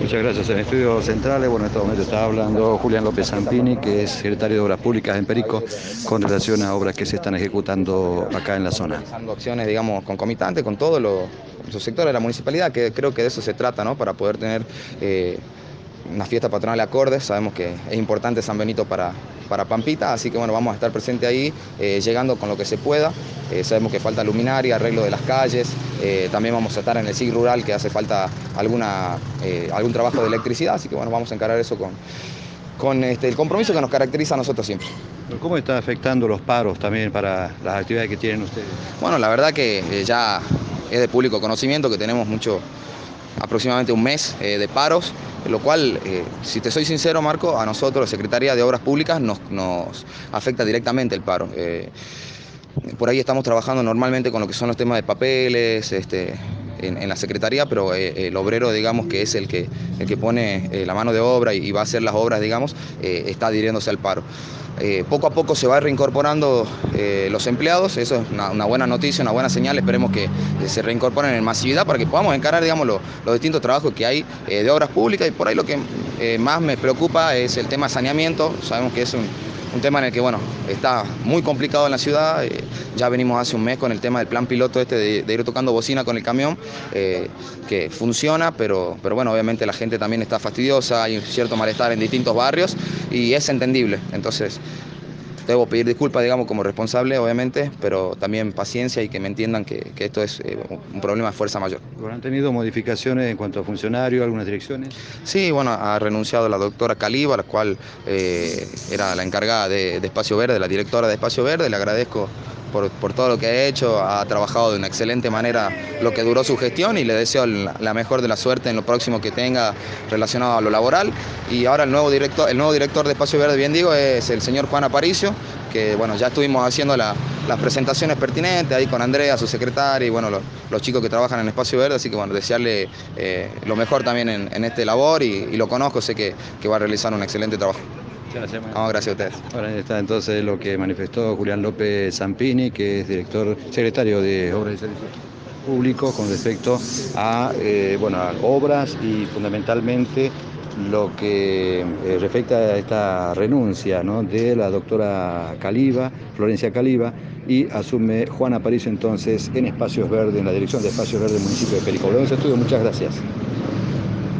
Muchas gracias. En Estudios Centrales, bueno, en este momento está hablando Julián López Zampini, que es secretario de Obras Públicas en Perico, con relación a obras que se están ejecutando acá en la zona. Realizando acciones, digamos, concomitantes con todos los sectores de la municipalidad, que creo que de eso se trata, ¿no? Para poder tener una fiesta patronal acorde. Sabemos que es importante San Benito para Pampita, así que bueno, vamos a estar presentes ahí, llegando con lo que se pueda. Sabemos que falta luminaria, arreglo de las calles, también vamos a estar en el SIG rural, que hace falta algún trabajo de electricidad, así que bueno, vamos a encarar eso con el compromiso que nos caracteriza a nosotros siempre. ¿Cómo está afectando los paros también para las actividades que tienen ustedes? Bueno, la verdad que ya es de público conocimiento que tenemos aproximadamente un mes de paros, lo cual, si te soy sincero, Marco, a nosotros, Secretaría de Obras Públicas, nos afecta directamente el paro. Por ahí estamos trabajando normalmente con lo que son los temas de papeles, en la Secretaría, pero el obrero, digamos, que es el que pone la mano de obra y va a hacer las obras, digamos, está adhiriéndose al paro. Poco a poco se va reincorporando los empleados, eso es una buena noticia, una buena señal. Esperemos que se reincorporen en masividad para que podamos encarar, digamos, los distintos trabajos que hay de obras públicas. Y por ahí lo que más me preocupa es el tema de saneamiento. Sabemos que es un tema en el que, bueno, está muy complicado en la ciudad. Ya venimos hace un mes con el tema del plan piloto de ir tocando bocina con el camión, que funciona, pero bueno, obviamente la gente también está fastidiosa, hay un cierto malestar en distintos barrios y es entendible. Entonces, debo pedir disculpas, digamos, como responsable, obviamente, pero también paciencia y que me entiendan que esto es un problema de fuerza mayor. ¿Han tenido modificaciones en cuanto a funcionarios, algunas direcciones? Sí, bueno, ha renunciado la doctora Caliba, la cual era la encargada de Espacio Verde, la directora de Espacio Verde. Le agradezco por todo lo que ha hecho, ha trabajado de una excelente manera lo que duró su gestión y le deseo la mejor de la suerte en lo próximo que tenga relacionado a lo laboral. Y ahora el nuevo director de Espacio Verde, bien digo, es el señor Juan Aparicio, que bueno, ya estuvimos haciendo las presentaciones pertinentes ahí con Andrea, su secretaria, y bueno, los chicos que trabajan en Espacio Verde, así que bueno, desearle lo mejor también en este labor y lo conozco, sé que va a realizar un excelente trabajo. Gracias, no, gracias a ustedes. Ahora está entonces lo que manifestó Julián López Zampini, que es secretario de Obras y Servicios Públicos, con respecto a, a obras y fundamentalmente lo que respecta a esta renuncia, ¿no?, de la doctora Caliba, Florencia Caliba, y asume Juan Aparicio entonces en Espacios Verdes, en la dirección de Espacios Verdes del municipio de Perico. Estudio, muchas gracias.